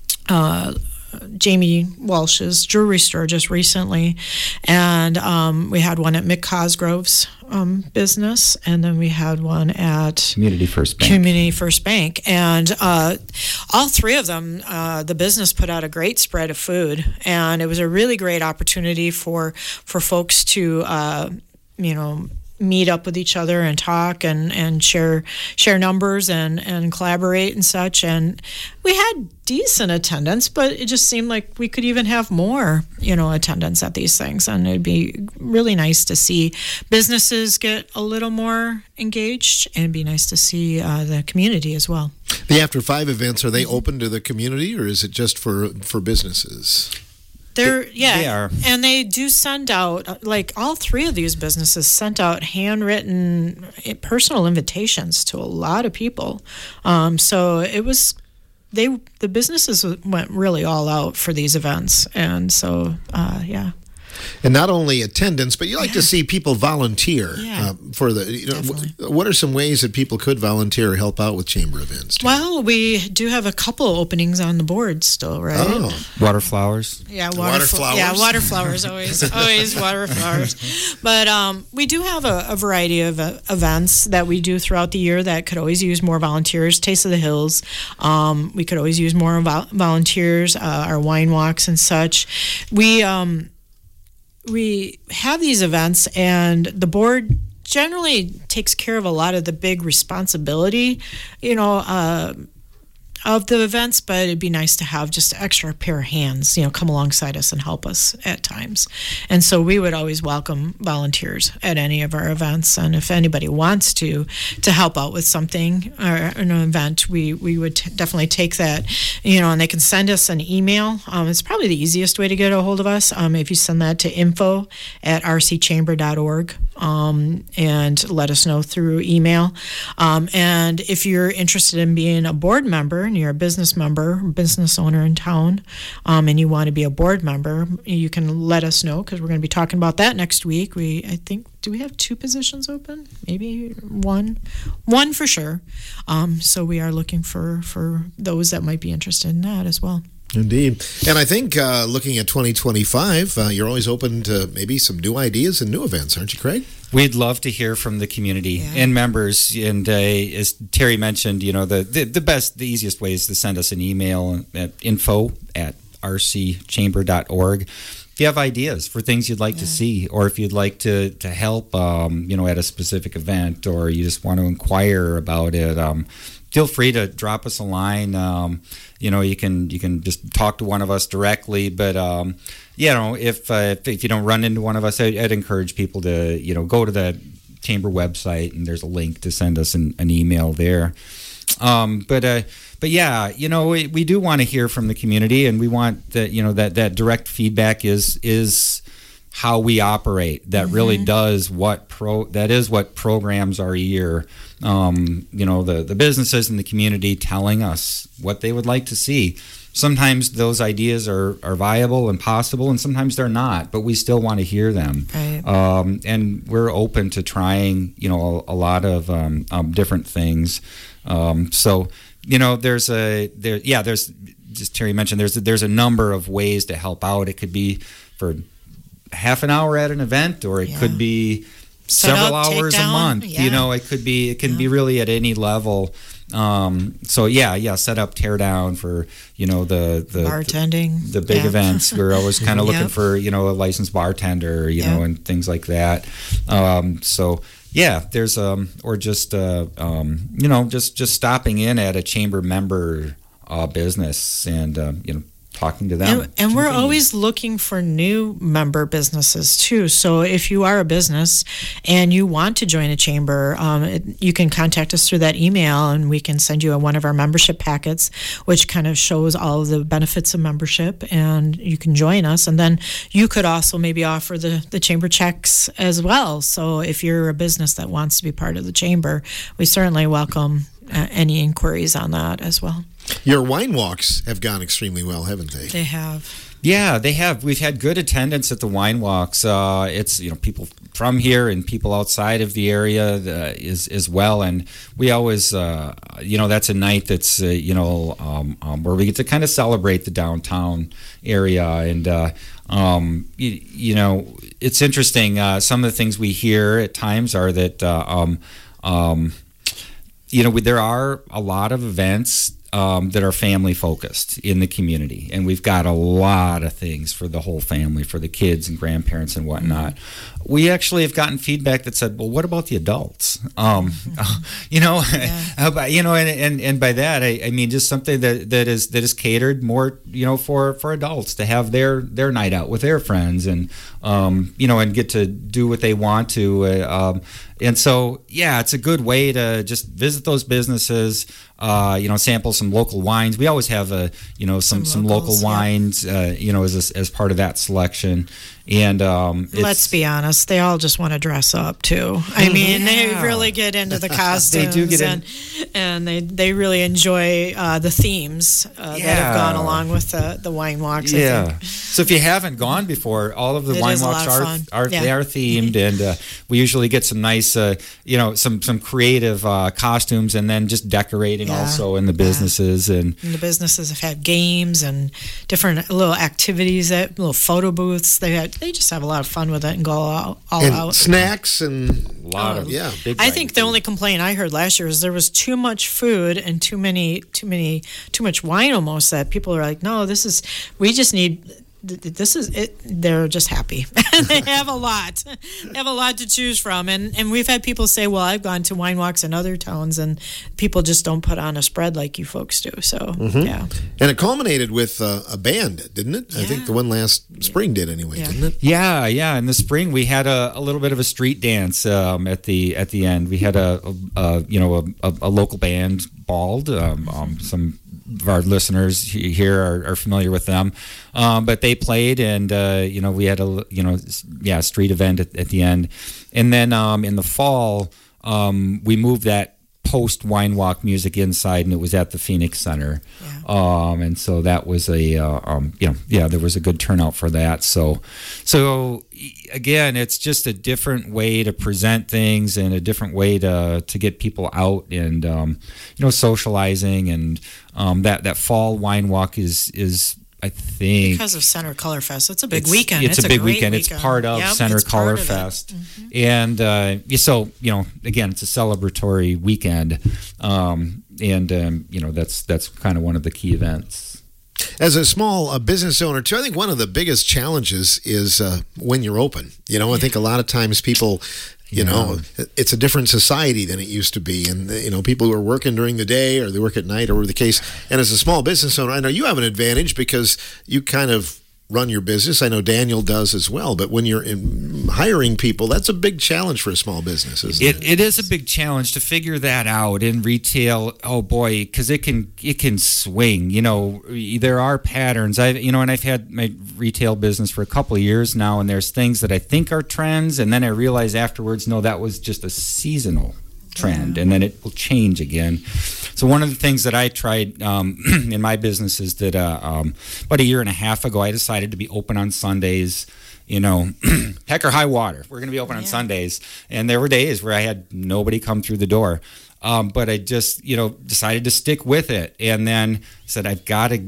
uh, Jamie Walsh's jewelry store just recently, and um, we had one at Mick Cosgrove's um, business, and then we had one at Community First Bank. Community First Bank, and uh, all three of them, uh, the business put out a great spread of food, and it was a really great opportunity for for folks to, uh, you know, meet up with each other and talk and, and share share numbers and, and collaborate and such. And we had decent attendance, but it just seemed like we could even have more, you know, attendance at these things. And it'd be really nice to see businesses get a little more engaged, and it'd be nice to see uh, the community as well. The After Five events, are they open to the community, or is it just for, for businesses? They're yeah, they are. And they do send out, like all three of these businesses sent out handwritten personal invitations to a lot of people. Um, so it was, they the businesses went really all out for these events, and so uh, yeah. And not only attendance, but you like yeah. to see people volunteer yeah. uh, for the. You know, w- what are some ways that people could volunteer or help out with chamber events? Too? Well, we do have a couple openings on the board still, right? Oh, water flowers. Yeah, water, water fl- flowers. Yeah, water flowers always, always water flowers. But um, we do have a, a variety of uh, events that we do throughout the year that could always use more volunteers. Taste of the Hills, um, we could always use more vo- volunteers. Uh, our wine walks and such. We. Um, We have these events, and the board generally takes care of a lot of the big responsibility, you know, uh, of the events, but it'd be nice to have just an extra pair of hands, you know, come alongside us and help us at times. And so we would always welcome volunteers at any of our events. And if anybody wants to to help out with something or an event, we, we would t- definitely take that, you know, and they can send us an email. Um, it's probably the easiest way to get a hold of us. Um, if you send that to info at r c chamber dot org um, and let us know through email. Um, and if you're interested in being a board member, you're a business member, business owner in town, um, and you want to be a board member, you can let us know, because we're going to be talking about that next week. We, I think, do we have two positions open? Maybe one, one for sure. Um, so we are looking for, for those that might be interested in that as well. Indeed. And I think uh, looking at twenty twenty-five, uh, you're always open to maybe some new ideas and new events, aren't you, Craig? We'd love to hear from the community yeah. and members. And uh, as Terry mentioned, you know, the, the, the best, the easiest way is to send us an email at info at r c chamber dot org. If you have ideas for things you'd like yeah. to see, or if you'd like to, to help, um, you know, at a specific event, or you just want to inquire about it, um, feel free to drop us a line. Um, you know, you can you can just talk to one of us directly. But um, you know, if, uh, if if you don't run into one of us, I'd, I'd encourage people to you know go to the Chamber website, and there's a link to send us an, an email there. Um, but uh, but yeah, you know, we, we do want to hear from the community, and we want that you know that, that direct feedback is is how we operate. That mm-hmm. really does what pro that is what programs our year. Um, you know, the the businesses in the community telling us what they would like to see. Sometimes those ideas are, are viable and possible, and sometimes they're not, but we still want to hear them. Right. Um, and we're open to trying, you know, a, a lot of um, um, different things. Um, so, you know, there's a, there, yeah, there's, just Terry mentioned, there's a, there's a number of ways to help out. It could be for half an hour at an event, or it yeah. could be Set several up, hours a down. month. Yeah. You know, it could be, it can yeah. be really at any level. Um, so yeah, yeah, set up, tear down for, you know, the, the bartending, the, the big yeah. events. We're always kind of looking yep. for, you know, a licensed bartender, you yep. know, and things like that. Um, so yeah, there's, um, or just, uh, um, you know, just, just stopping in at a chamber member, uh, business and, um, you know, talking to them. And, and we're always looking for new member businesses too. So if you are a business and you want to join a chamber, um, it, you can contact us through that email, and we can send you a, one of our membership packets, which kind of shows all of the benefits of membership, and you can join us. And then you could also maybe offer the, the chamber checks as well. So if you're a business that wants to be part of the chamber, we certainly welcome uh, any inquiries on that as well. Your wine walks have gone extremely well, haven't they? They have. Yeah, they have. We've had good attendance at the wine walks. Uh, it's you know people from here and people outside of the area uh, is as well. And we always uh, you know that's a night that's uh, you know um, um, where we get to kind of celebrate the downtown area. And uh, um, you, you know it's interesting. Uh, some of the things we hear at times are that uh, um, um, you know there are a lot of events Um, that are family focused in the community, and we've got a lot of things for the whole family, for the kids and grandparents and whatnot. Mm-hmm. We actually have gotten feedback that said, "Well, what about the adults?" Um, mm-hmm. You know, yeah. you know, and, and and by that I, I mean just something that, that is that is catered more, you know, for, for adults to have their, their night out with their friends and um, you know, and get to do what they want to. Uh, um, and so, yeah, it's a good way to just visit those businesses. Uh, you know, sample some local wines. We always have a, you know, some, some, some locals, local wines, yeah. uh, you know, as a, as part of that selection. And um, let's be honest, they all just want to dress up too. I mean, yeah. they really get into the costumes. They do get and, in. and they they really enjoy uh, the themes uh, yeah. that have gone along with the, the wine walks. Yeah. I think. So if you haven't gone before, all of the it wine walks are are yeah. they are themed, and uh, we usually get some nice, uh, you know, some some creative uh, costumes, and then just decorating yeah. also in the businesses yeah. and, and the businesses have had games and different little activities, that little photo booths. They had, they just have a lot of fun with it and go all, all and out. Snacks and a lot oh, of yeah. Big I think the only complaint I heard last year was there was too much food and too many too many too much wine almost, that people are like, no, this is we just need this is it. They're just happy. They have a lot. They have a lot to choose from, and and we've had people say, well, I've gone to wine walks in other towns, and people just don't put on a spread like you folks do. So mm-hmm. yeah, and it culminated with uh, a band, didn't it? Yeah. I think the one last spring did anyway, yeah. didn't it? Yeah, yeah. In the spring, we had a, a little bit of a street dance um, at the at the end. We had a, a, a you know a, a local band, Bald. Um, um, some of our listeners here are, are familiar with them, um, but they played, and uh, you know we had a you know yeah street event at, at the end, and then um, in the fall um, we moved that post wine walk music inside, and it was at the Phoenix Center, yeah. um, and so that was a uh, um, you know yeah there was a good turnout for that. So so again, it's just a different way to present things and a different way to to get people out and um, you know socializing, and um, that that fall wine walk is is. I think because of Center Color Fest, it's a big it's, weekend. It's, it's a big a great weekend. weekend. It's part of yep, Center Color Fest, mm-hmm. and uh, so you know, again, it's a celebratory weekend, um, and um, you know, that's that's kind of one of the key events. As a small uh, business owner, too, I think one of the biggest challenges is uh, when you're open. You know, I think a lot of times people You Yeah. know, it's a different society than it used to be. And, you know, people who are working during the day or they work at night or whatever the case. And as a small business owner, I know you have an advantage because you kind of run your business. I know Daniel does as well. But when you're in hiring people, that's a big challenge for a small business, isn't it? It, it is a big challenge to figure that out in retail. Oh boy, because it can it can swing. You know, there are patterns. I you know, and I've had my retail business for a couple of years now, and there's things that I think are trends, and then I realize afterwards, no, that was just a seasonal trend, and then it will change again. So one of the things that I tried um, in my business is that uh, um, about a year and a half ago, I decided to be open on Sundays. You know, heck or high water, we're going to be open on Sundays. And there were days where I had nobody come through the door. Um, but I just, you know, decided to stick with it. And then said, I've got to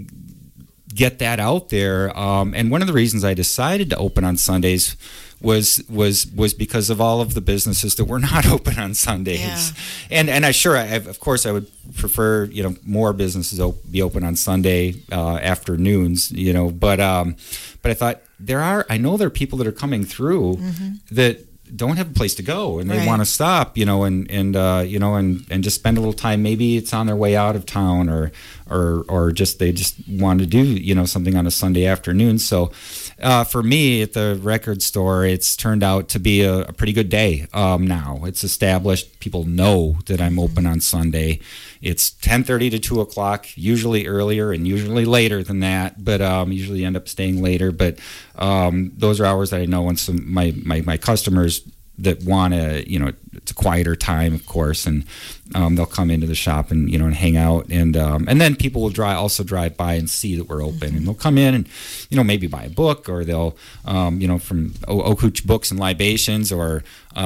get that out there. Um, and one of the reasons I decided to open on Sundays was was was because of all of the businesses that were not open on Sundays. Yeah. And and I sure, I, of course, I would prefer, you know, more businesses op- be open on Sunday uh, afternoons, you know, but um, but I thought there are, I know there are people that are coming through mm-hmm. that don't have a place to go and they Right. want to stop, you know, and and uh, you know, and, and just spend a little time. Maybe it's on their way out of town, or or or just they just want to do, you know, something on a Sunday afternoon. So uh, for me at the record store, it's turned out to be a, a pretty good day. Um, now it's established. People know that I'm open on Sunday. It's ten thirty to two o'clock, usually earlier and usually later than that, but um, usually end up staying later. But um, those are hours that I know when some my my, my customers that want to, you know, it's a quieter time, of course, and um, they'll come into the shop and, you know, and hang out, and um, and then people will drive also drive by and see that we're open, and they'll come in and, you know, maybe buy a book, or they'll, um, you know, from o- Okuch Books and Libations, or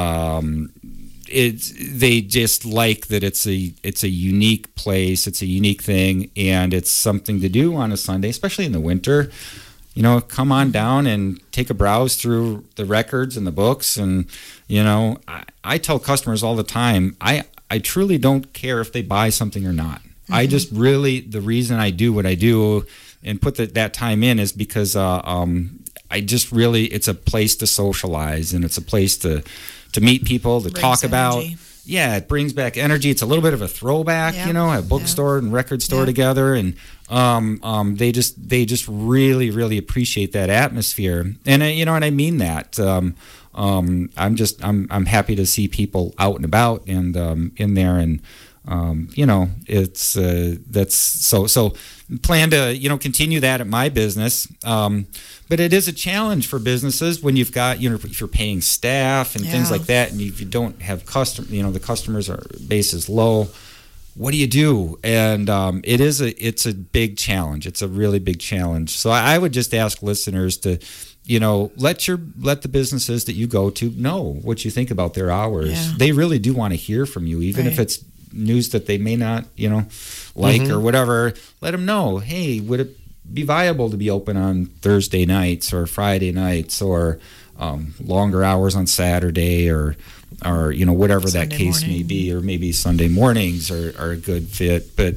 um, it's they just like that it's a it's a unique place, it's a unique thing, and it's something to do on a Sunday, especially in the winter. You know, come on down and take a browse through the records and the books. And, you know, I, I tell customers all the time, I, I truly don't care if they buy something or not. Mm-hmm. I just really, the reason I do what I do and put the, that time in is because uh, um, I just really, it's a place to socialize, and it's a place to, to meet people, to Brings talk about. energy. Yeah, it brings back energy. It's a little bit of a throwback, Yeah. you know, a bookstore Yeah. and record store Yeah. together, and um, um, they just they just really really appreciate that atmosphere, and I, you know, and I mean that. Um, um, I'm just I'm I'm happy to see people out and about and um, in there, and um, you know, it's uh, that's so so. Plan to, you know, continue that at my business, um, but it is a challenge for businesses when you've got, you know, if you're paying staff and things Yeah. like that, and if you don't have custom, you know, the customers are base is low. What do you do? And um, it is a it's a big challenge. It's a really big challenge. So I, I would just ask listeners to, you know, let your let the businesses that you go to know what you think about their hours. Yeah. They really do want to hear from you, even if Right. it's news that they may not, you know, like Mm-hmm. or whatever. Let them know, hey, would it be viable to be open on Thursday nights or Friday nights, or um, longer hours on Saturday, or or you know, whatever that Sunday case morning. may be, or maybe Sunday mornings are, are a good fit. But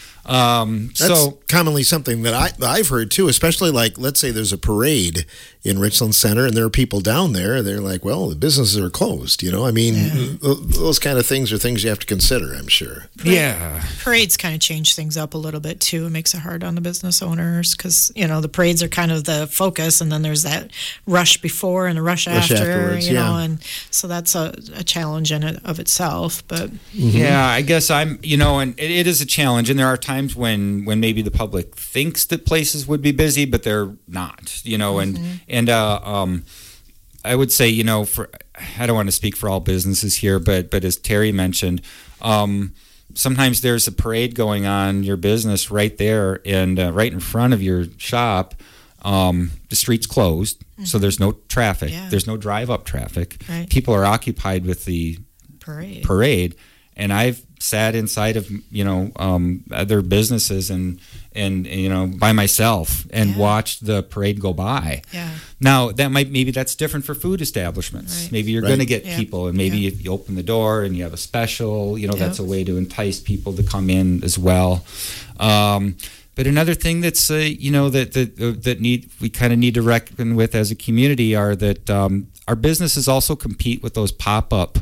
um, That's so commonly something that I, I've heard too, especially like, let's say there's a parade in Richland Center and there are people down there. They're like, well, the businesses are closed. You know, I mean, th- those kind of things are things you have to consider, I'm sure. yeah, Parades kind of change things up a little bit too. It makes it hard on the business owners because, you know, the parades are kind of the focus, and then there's that rush before and a rush, Rush after, afterwards, you know, yeah. and so that's a, a challenge in it of itself. But yeah. I guess I'm, you know, and it, it is a challenge, and there are times when when maybe the public thinks that places would be busy, but they're not. You know, and and uh, um, I would say, you know, for I don't want to speak for all businesses here, but but as Terry mentioned, um, sometimes there's a parade going on your business right there and uh, right in front of your shop. Um, the street's closed, so there's no traffic. Yeah. There's no drive-up traffic. Right. People are occupied with the parade. parade, and I've sat inside of, you know, um, other businesses and, and you know, by myself and Yeah. watched the parade go by. Yeah. Now that might maybe that's different for food establishments. Right. Maybe you're Right. going to get Yeah. people, and maybe Yeah. if you open the door and you have a special, you know, that's a Yep. way to entice people to come in as well. Um, but another thing that's uh, you know that that uh, that need we kind of need to reckon with as a community are that um, our businesses also compete with those pop-up,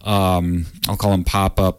um, I'll call them pop-up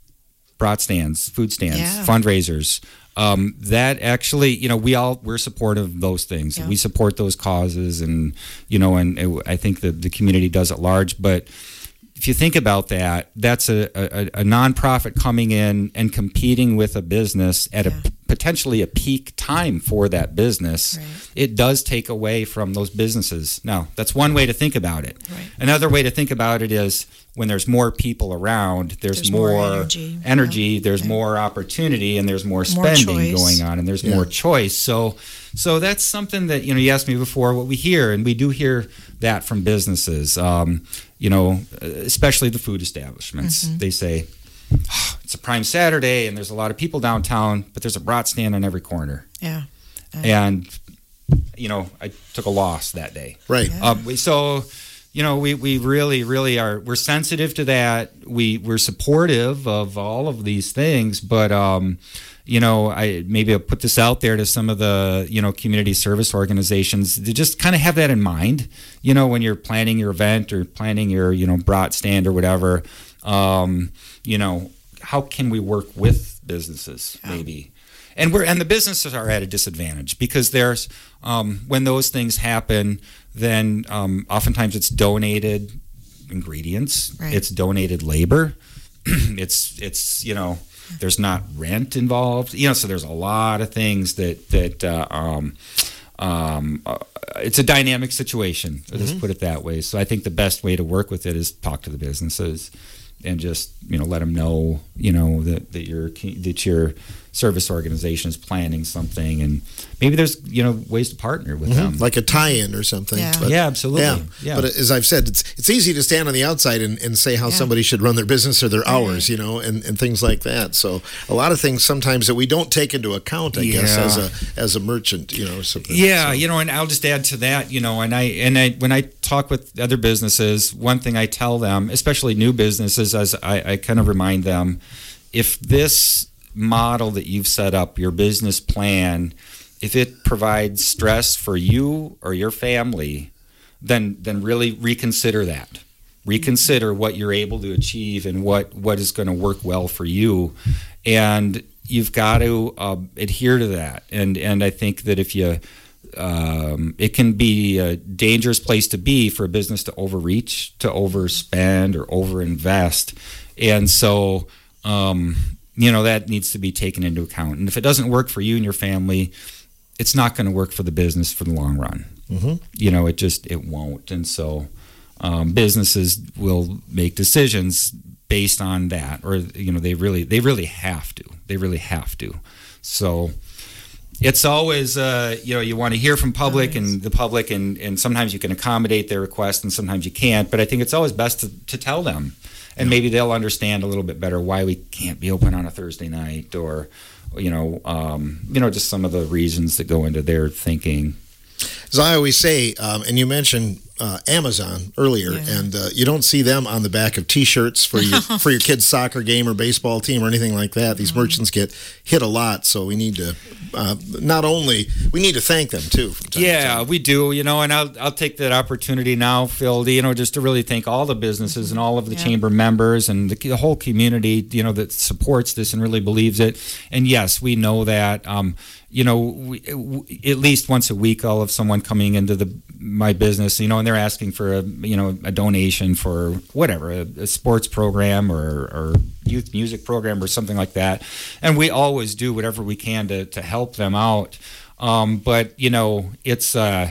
brat stands, food stands, Yeah. fundraisers. Um, that actually, you know, we all, we're supportive of those things. Yeah. We support those causes, and, you know, and it, I think that the community does at large. But if you think about that, that's a, a, a nonprofit coming in and competing with a business at Yeah. a potentially a peak time for that business. Right. It does take away from those businesses. Now, that's one way to think about it. Right. Another way to think about it is when there's more people around, there's, There's more, more energy. energy, Yeah. there's Yeah. more opportunity, and there's more More spending choice. going on, and there's Yeah. more choice. So, so that's something that, you know, you asked me before what we hear, and we do hear that from businesses. Um, you know, especially the food establishments. Mm-hmm. They say, oh, it's a prime Saturday and there's a lot of people downtown, but there's a brat stand on every corner. Yeah. And, you know, I took a loss that day. Right. Yeah. Um, we, so, you know, we, we really, really are, we're sensitive to that. We, we're supportive of all of these things, but, um, you know, I maybe I'll put this out there to some of the, you know, community service organizations to just kind of have that in mind, you know, when you're planning your event or planning your, you know, brat stand or whatever, um, you know, how can we work with businesses maybe? And we're, and the businesses are at a disadvantage because there's, um, when those things happen, then um, oftentimes it's donated ingredients, Right. it's donated labor, it's, it's, you know, there's not rent involved, you know, so there's a lot of things that, that, uh, um, um, uh, it's a dynamic situation, let's put it that way. So I think the best way to work with it is talk to the businesses and just, you know, let them know, you know, that, that your, that your service organization is planning something, and maybe there's, you know, ways to partner with them. Like a tie-in or something. Yeah. But, Yeah, absolutely. Yeah. Yeah. But as I've said, it's it's easy to stand on the outside and, and say how Yeah. somebody should run their business or their Right. hours, you know, and, and things like that. So a lot of things sometimes that we don't take into account, I guess, Yeah. as a as a merchant, you know. Something. Yeah, So- you know, and I'll just add to that, you know, and I and I when I talk with other businesses, one thing I tell them, especially new businesses, as I, I kind of remind them, if this model that you've set up, your business plan, if it provides stress for you or your family, then then really reconsider that. Reconsider what you're able to achieve and what, what is going to work well for you. And you've got to uh, adhere to that. And and I think that if you, um, it can be a dangerous place to be for a business to overreach, to overspend or overinvest. And so, um, you know, that needs to be taken into account. And if it doesn't work for you and your family, it's not going to work for the business for the long run. Mm-hmm. You know, it just, it won't. And so um, businesses will make decisions based on that, or, you know, they really, they really have to. They really have to. So it's always, uh, you know, you want to hear from public and the public, and, and sometimes you can accommodate their request and sometimes you can't. But I think it's always best to, to tell them. And maybe they'll understand a little bit better why we can't be open on a Thursday night, or, you know, um, you know, just some of the reasons that go into their thinking. As I always say, um, and you mentioned uh, Amazon earlier, Yeah. and uh, you don't see them on the back of T-shirts for your for your kid's soccer game or baseball team or anything like that. These merchants get hit a lot, so we need to uh, not only we need to thank them too. From time to Yeah, time. we do, you know, and I'll I'll take that opportunity now, Phil, you know, just to really thank all the businesses and all of the Yeah. chamber members and the, the whole community, you know, that supports this and really believes it. And yes, we know that. Um, you know, we, w- at least once a week, I'll have someone coming into the my business, you know, and they're asking for a, you know, a donation for whatever, a, a sports program or, or youth music program or something like that. And we always do whatever we can to, to help them out. Um, but, you know, it's, uh,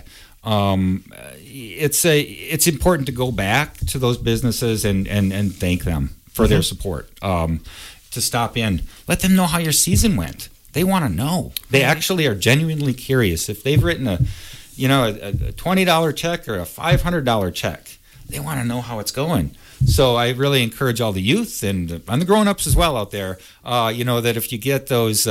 um, it's a, it's important to go back to those businesses and, and, and thank them for their support, um, to stop in, let them know how your season went. They want to know. They actually are genuinely curious. If they've written a, you know, a, a twenty dollars check or a five hundred dollars check, they want to know how it's going. So I really encourage all the youth and, and the grown-ups as well out there, uh, you know, that if you get those, uh,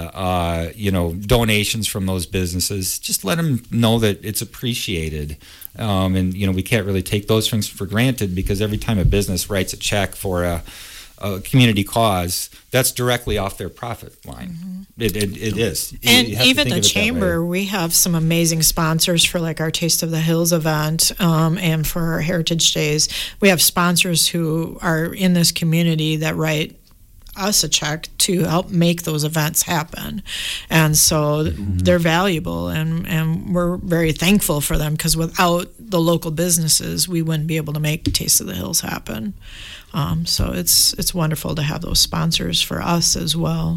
uh, you know, donations from those businesses, just let them know that it's appreciated. Um, and, you know, we can't really take those things for granted, because every time a business writes a check for a, a community cause, that's directly off their profit line. Mm-hmm. It, it, it is. And you have to even think the of it that chamber, way. we have some amazing sponsors for like our Taste of the Hills event um, and for our Heritage Days. We have sponsors who are in this community that write us a check to help make those events happen. And so mm-hmm. they're valuable, and, and we're very thankful for them, because without the local businesses, we wouldn't be able to make Taste of the Hills happen. Um, so it's it's wonderful to have those sponsors for us as well.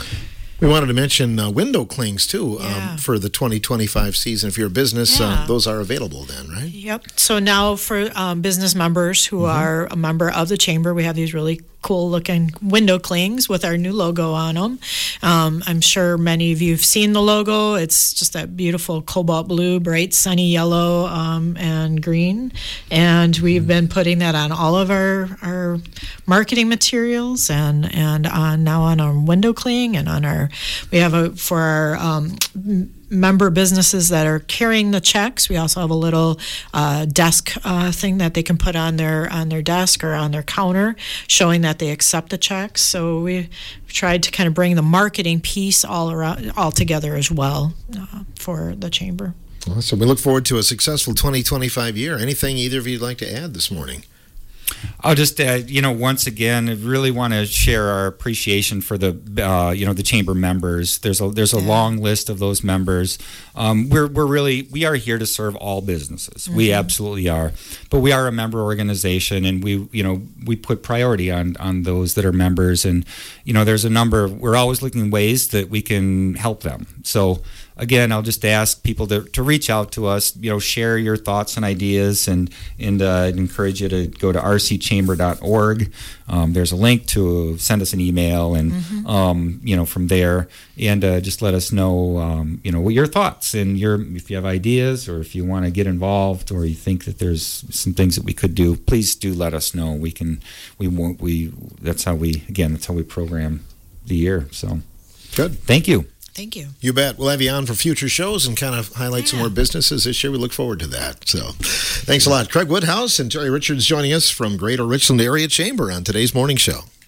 We wanted to mention uh, window clings, too, Yeah. um, for the twenty twenty-five season. If you're a business, Yeah. uh, those are available then, right? Yep. So now for um, business members who Mm-hmm. are a member of the chamber, we have these really cool looking window clings with our new logo on them. Um, I'm sure many of you have seen the logo. It's just that beautiful cobalt blue, bright sunny yellow, um, and green. And we've been putting that on all of our, our marketing materials, and, and on now on our window cling, and on our, we have a, for our um, member businesses that are carrying the checks, we also have a little uh, desk uh, thing that they can put on their on their desk or on their counter, showing that they accept the checks. So we tried to kind of bring the marketing piece all around, all together as well uh, for the chamber. Awesome. We look forward to a successful twenty twenty-five year. Anything either of you would like to add this morning? I'll just, uh, you know, once again, I really want to share our appreciation for the, uh, you know, the chamber members. There's a there's a yeah. long list of those members. Um, we're we're really we are here to serve all businesses. Mm-hmm. We absolutely are, but we are a member organization, and we you know we put priority on on those that are members, and you know there's a number. We're always looking ways that we can help them. So. Again, I'll just ask people to, to reach out to us, you know, share your thoughts and ideas, and and uh, encourage you to go to r c chamber dot org. Um, there's a link to send us an email, and mm-hmm. um, you know, from there, and uh, just let us know, um, you know, what your thoughts, and your if you have ideas, or if you want to get involved, or you think that there's some things that we could do, please do let us know. We can, we won't, we. That's how we again. That's how we program the year. So good. Thank you. Thank you. You bet. We'll have you on for future shows and kind of highlight yeah. some more businesses this year. We look forward to that. So thanks a lot. Craig Woodhouse and Terry Richards joining us from Greater Richland Area Chamber on today's Morning Show.